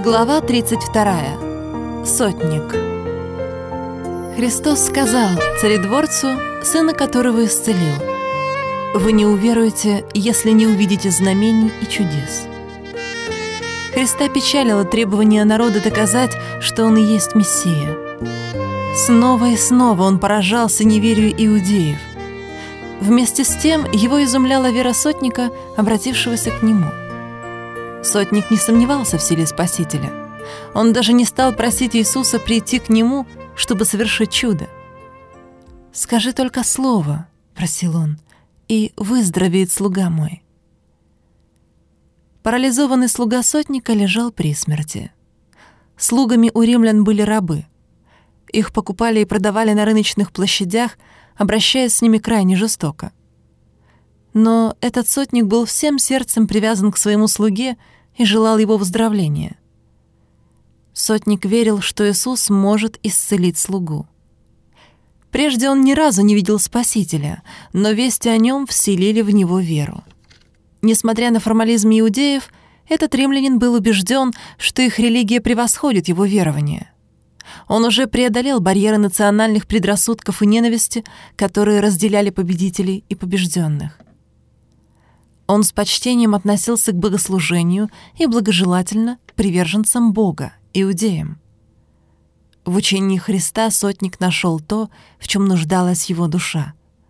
Глава 32. Сотник. Христос сказал царедворцу, сына которого исцелил: «Вы не уверуете, если не увидите знамений и чудес». Христа печалило требование народа доказать, что Он и есть Мессия. Снова и снова Он поражался неверию иудеев. Вместе с тем его изумляла вера сотника, обратившегося к Нему. Сотник не сомневался в силе Спасителя. Он даже не стал просить Иисуса прийти к нему, чтобы совершить чудо. «Скажи только слово», — просил он, — «и выздоровеет слуга мой». Парализованный слуга сотника лежал при смерти. Слугами у римлян были рабы. Их покупали и продавали на рыночных площадях, обращаясь с ними крайне жестоко. Но этот сотник был всем сердцем привязан к своему слуге и желал его выздоровления. Сотник верил, что Иисус может исцелить слугу. Прежде он ни разу не видел Спасителя, но вести о нем вселили в него веру. Несмотря на формализм иудеев, этот римлянин был убежден, что их религия превосходит его верование. Он уже преодолел барьеры национальных предрассудков и ненависти, которые разделяли победителей и побежденных. Он с почтением относился к богослужению и благожелательно к приверженцам Бога, иудеям. В учении Христа сотник нашел то, в чем нуждалась его душа.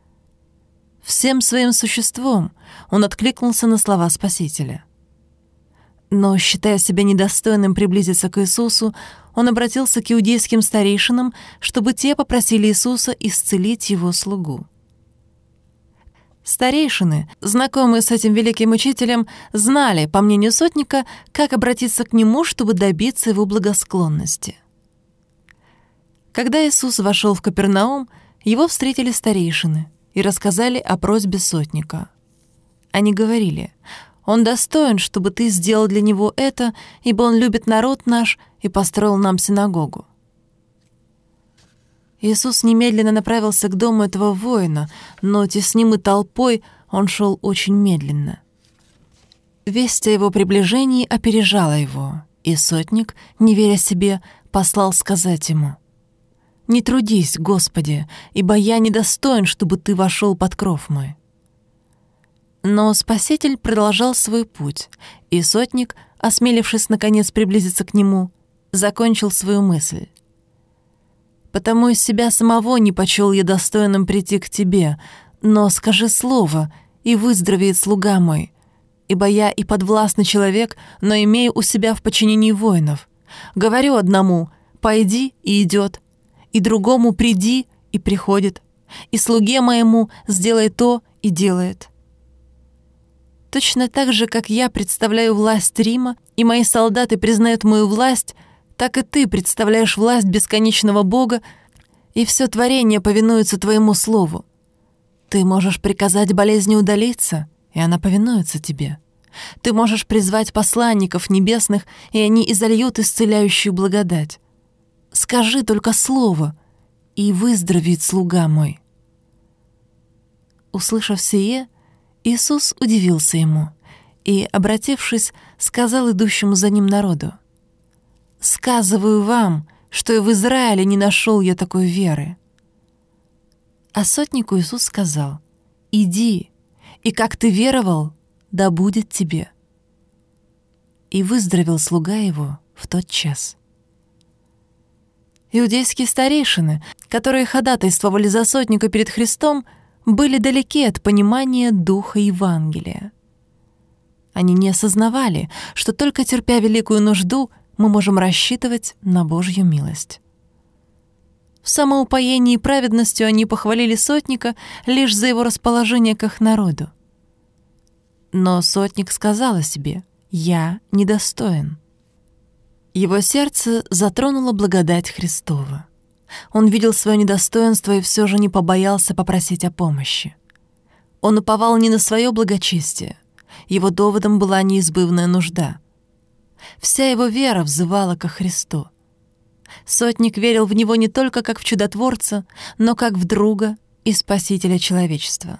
Всем своим существом он откликнулся на слова Спасителя. Но, считая себя недостойным приблизиться к Иисусу, он обратился к иудейским старейшинам, чтобы те попросили Иисуса исцелить его слугу. Старейшины, знакомые с этим великим учителем, знали, по мнению сотника, как обратиться к нему, чтобы добиться его благосклонности. Когда Иисус вошел в Капернаум, его встретили старейшины и рассказали о просьбе сотника. Они говорили: «Он достоин, чтобы ты сделал для него это, ибо он любит народ наш и построил нам синагогу». Иисус немедленно направился к дому этого воина, но теснимый толпой он шел очень медленно. Весть о его приближении опережала его, и сотник, не веря себе, послал сказать ему: «Не трудись, Господи, ибо я недостоин, чтобы ты вошел под кров мой». Но Спаситель продолжал свой путь, и сотник, осмелившись наконец приблизиться к нему, закончил свою мысль: «Потому из себя самого не почел я достойным прийти к тебе, но скажи слово, и выздоровеет слуга мой, ибо я и подвластный человек, но имею у себя в подчинении воинов. Говорю одному: пойди, и идет, и другому: приди, и приходит, и слуге моему: сделай то, и делает». Точно так же, как я представляю власть Рима, и мои солдаты признают мою власть, так и ты представляешь власть бесконечного Бога, и все творение повинуется твоему слову. Ты можешь приказать болезни удалиться, и она повинуется тебе. Ты можешь призвать посланников небесных, и они изольют исцеляющую благодать. Скажи только слово, и выздоровеет слуга мой». Услышав сие, Иисус удивился ему и, обратившись, сказал идущему за ним народу: «Сказываю вам, что и в Израиле не нашел я такой веры». А сотнику Иисус сказал: «Иди, и как ты веровал, да будет тебе». И выздоровел слуга его в тот час. Иудейские старейшины, которые ходатайствовали за сотника перед Христом, были далеки от понимания духа Евангелия. Они не осознавали, что только терпя великую нужду мы можем рассчитывать на Божью милость. В самоупоении и праведностью они похвалили сотника лишь за его расположение к их народу. Но сотник сказал о себе: «Я недостоин». Его сердце затронула благодать Христова. Он видел свое недостоинство и все же не побоялся попросить о помощи. Он уповал не на свое благочестие. Его доводом была неизбывная нужда. Вся его вера взывала ко Христу. Сотник верил в Него не только как в чудотворца, но как в друга и спасителя человечества.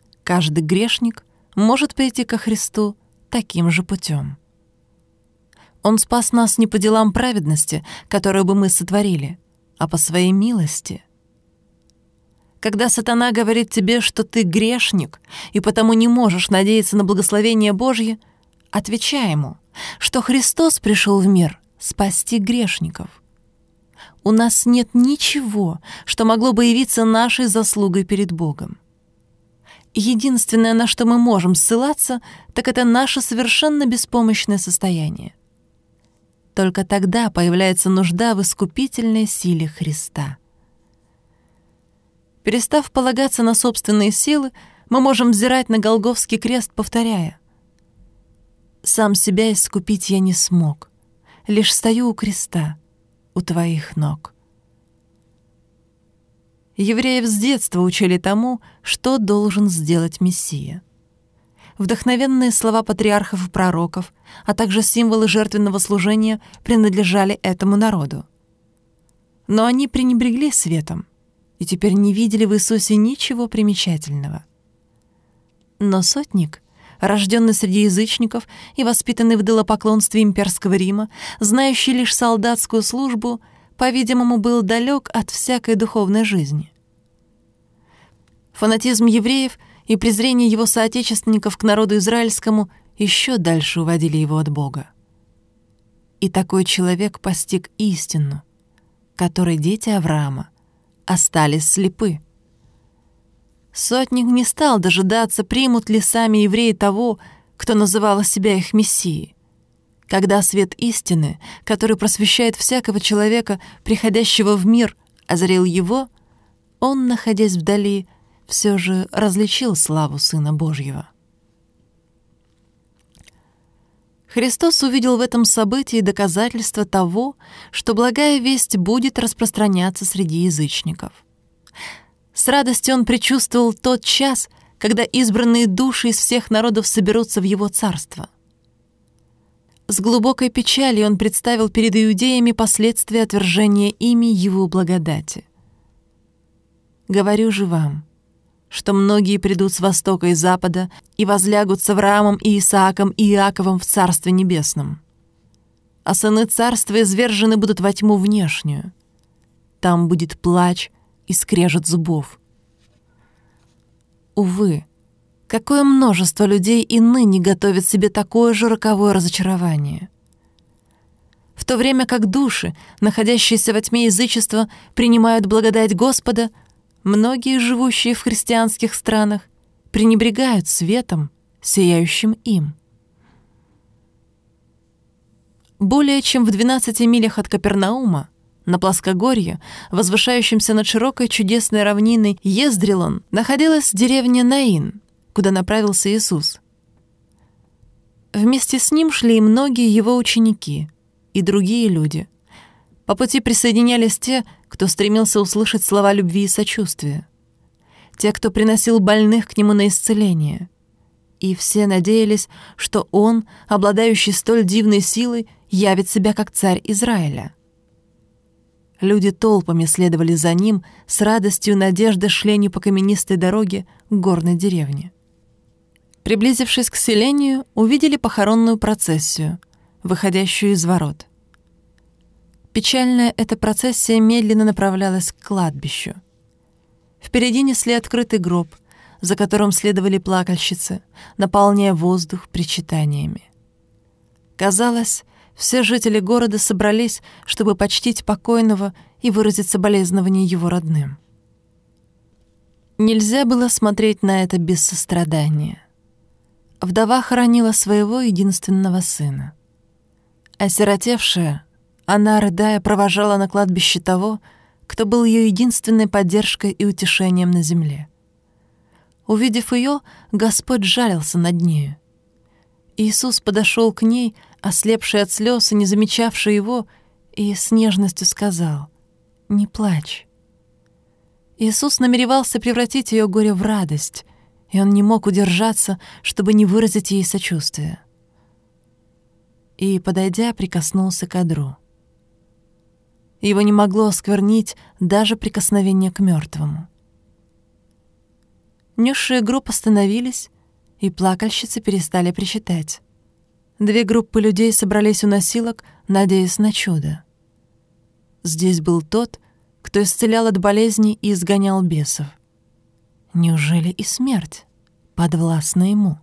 Каждый грешник может прийти ко Христу таким же путем. Он спас нас не по делам праведности, которую бы мы сотворили, а по своей милости. Когда сатана говорит тебе, что ты грешник и потому не можешь надеяться на благословение Божье, отвечай ему, что Христос пришел в мир спасти грешников. У нас нет ничего, что могло бы явиться нашей заслугой перед Богом. Единственное, на что мы можем ссылаться, так это наше совершенно беспомощное состояние. Только тогда появляется нужда в искупительной силе Христа. Перестав полагаться на собственные силы, мы можем взирать на Голгофский крест, повторяя: «Сам себя искупить я не смог, лишь стою у креста, у твоих ног». Евреев с детства учили тому, что должен сделать Мессия. Вдохновенные слова патриархов и пророков, а также символы жертвенного служения принадлежали этому народу. Но они пренебрегли светом и теперь не видели в Иисусе ничего примечательного. Но сотник, рожденный среди язычников и воспитанный в идолопоклонстве имперского Рима, знающий лишь солдатскую службу, по-видимому, был далек от всякой духовной жизни. Фанатизм евреев и презрение его соотечественников к народу израильскому еще дальше уводили его от Бога. И такой человек постиг истину, которой дети Авраама остались слепы. Сотник не стал дожидаться, примут ли сами евреи того, кто называл себя их мессией. Когда свет истины, который просвещает всякого человека, приходящего в мир, озарил его, он, находясь вдали, все же различил славу Сына Божьего. Христос увидел в этом событии доказательство того, что благая весть будет распространяться среди язычников. С радостью он предчувствовал тот час, когда избранные души из всех народов соберутся в его царство. С глубокой печалью он представил перед иудеями последствия отвержения ими его благодати. «Говорю же вам, что многие придут с востока и запада и возлягут с Авраамом и Исааком и Иаковом в Царстве Небесном. А сыны царства извержены будут во тьму внешнюю. Там будет плач и скрежет зубов». Увы, какое множество людей и ныне готовят себе такое же роковое разочарование. В то время как души, находящиеся во тьме язычества, принимают благодать Господа, многие, живущие в христианских странах, пренебрегают светом, сияющим им. Более чем в 12 милях от Капернаума, на плоскогорье, возвышающемся над широкой чудесной равниной Ездрелон, находилась деревня Наин, куда направился Иисус. Вместе с ним шли и многие его ученики, и другие люди. По пути присоединялись те, кто стремился услышать слова любви и сочувствия, те, кто приносил больных к нему на исцеление. И все надеялись, что он, обладающий столь дивной силой, явит себя как царь Израиля. Люди толпами следовали за ним, с радостью и надеждой шли они по каменистой дороге к горной деревне. Приблизившись к селению, увидели похоронную процессию, выходящую из ворот. Печальная эта процессия медленно направлялась к кладбищу. Впереди несли открытый гроб, за которым следовали плакальщицы, наполняя воздух причитаниями. Казалось, все жители города собрались, чтобы почтить покойного и выразить соболезнования его родным. Нельзя было смотреть на это без сострадания. Вдова хоронила своего единственного сына. Осиротевшая, она, рыдая, провожала на кладбище того, кто был ее единственной поддержкой и утешением на земле. Увидев ее, Господь жалился над нею. Иисус подошел к ней, ослепший от слез и не замечавший его, и с нежностью сказал: «Не плачь». Иисус намеревался превратить ее горе в радость, и он не мог удержаться, чтобы не выразить ей сочувствия. И, подойдя, прикоснулся к одру. Его не могло осквернить даже прикосновение к мертвому. Несшие гроб остановились, и плакальщицы перестали причитать. 2 группы людей собрались у носилок, надеясь на чудо. Здесь был тот, кто исцелял от болезней и изгонял бесов. Неужели и смерть подвластна ему?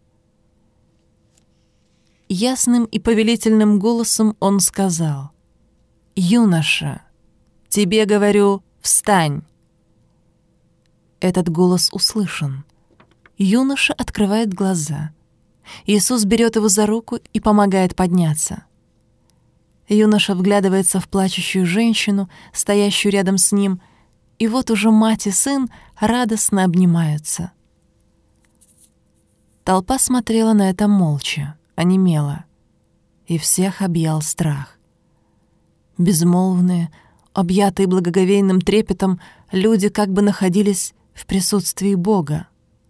Ясным и повелительным голосом он сказал: «Юноша, тебе говорю, встань!» Этот голос услышан. Юноша открывает глаза. Иисус берет его за руку и помогает подняться. Юноша вглядывается в плачущую женщину, стоящую рядом с ним, и вот уже мать и сын радостно обнимаются. Толпа смотрела на это молча, онемела, и всех объял страх. Безмолвные, объятые благоговейным трепетом, люди как бы находились в присутствии Бога.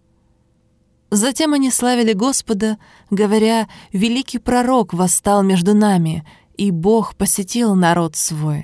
Затем они славили Господа, говоря: «Великий пророк восстал между нами, и Бог посетил народ свой».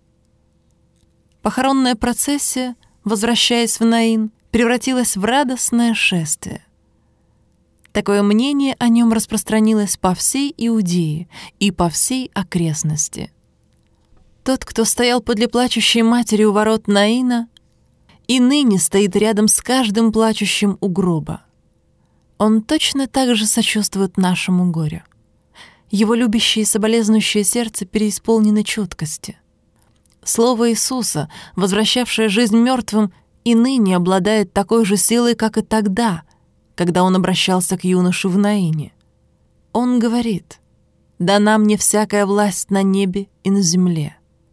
Похоронная процессия, возвращаясь в Наин, превратилась в радостное шествие. Такое мнение о нем распространилось по всей Иудее и по всей окрестности. Тот, кто стоял подле плачущей матери у ворот Наина, и ныне стоит рядом с каждым плачущим у гроба. Он точно так же сочувствует нашему горю. Его любящее и соболезнующее сердце переисполнено чуткости. Слово Иисуса, возвращавшее жизнь мертвым, и ныне обладает такой же силой, как и тогда, когда он обращался к юноше в Наине. Он говорит: «Дана мне всякая власть на небе и на земле».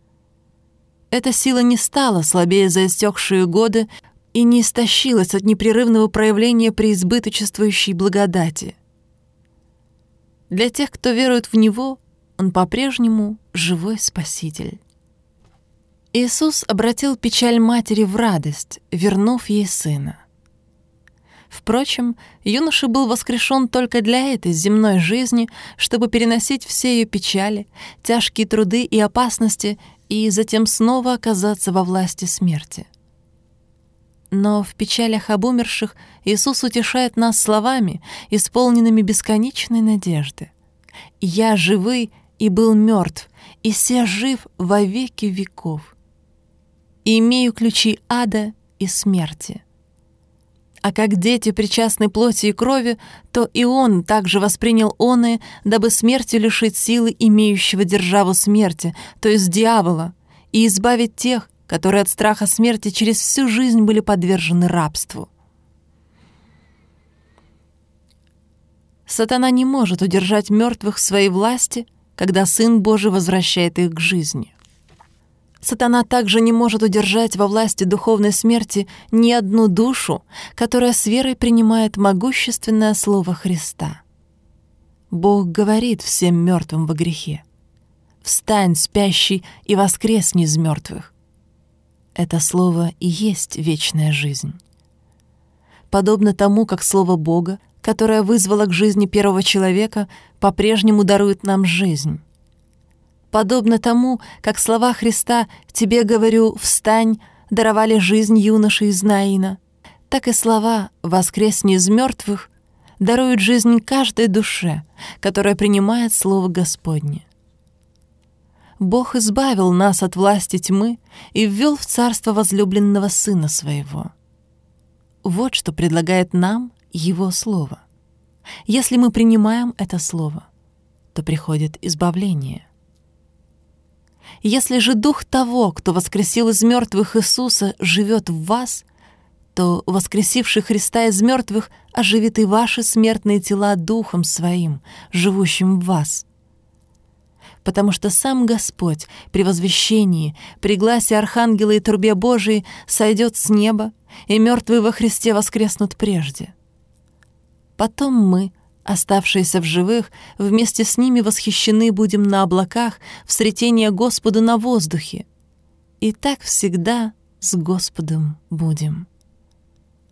Эта сила не стала слабее за истекшие годы и не истощилась от непрерывного проявления преизбыточествующей благодати. Для тех, кто верует в Него, Он по-прежнему живой Спаситель. Иисус обратил печаль матери в радость, вернув ей сына. Впрочем, юноша был воскрешен только для этой земной жизни, чтобы переносить все ее печали, тяжкие труды и опасности и затем снова оказаться во власти смерти. Но в печалях об умерших Иисус утешает нас словами, исполненными бесконечной надежды. «Я живый и был мертв, и се жив во веки веков. И имею ключи ада и смерти». А как дети причастны плоти и крови, то и Он также воспринял оные, дабы смертью лишить силы имеющего державу смерти, то есть дьявола, и избавить тех, которые от страха смерти через всю жизнь были подвержены рабству. Сатана не может удержать мертвых в своей власти, когда Сын Божий возвращает их к жизни. Сатана также не может удержать во власти духовной смерти ни одну душу, которая с верой принимает могущественное слово Христа. Бог говорит всем мертвым во грехе: «Встань, спящий, и воскресни из мертвых». Это слово и есть вечная жизнь. Подобно тому, как слово Бога, которое вызвало к жизни первого человека, по-прежнему дарует нам жизнь. Подобно тому, как слова Христа «Тебе говорю, встань» даровали жизнь юноше из Наина, так и слова «воскресни из мертвых» даруют жизнь каждой душе, которая принимает Слово Господне. Бог избавил нас от власти тьмы и ввел в царство возлюбленного Сына Своего. Вот что предлагает нам Его Слово. Если мы принимаем это Слово, то приходит избавление. Если же Дух того, кто воскресил из мертвых Иисуса, живет в вас, то воскресивший Христа из мертвых оживит и ваши смертные тела Духом Своим, живущим в вас. Потому что сам Господь при возвещении, при гласе Архангела и трубе Божией сойдет с неба, и мертвые во Христе воскреснут прежде. Потом мы, оставшиеся в живых, вместе с ними восхищены будем на облаках в сретение Господу на воздухе. И так всегда с Господом будем.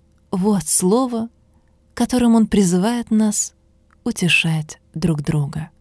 Вот слово, которым Он призывает нас утешать друг друга.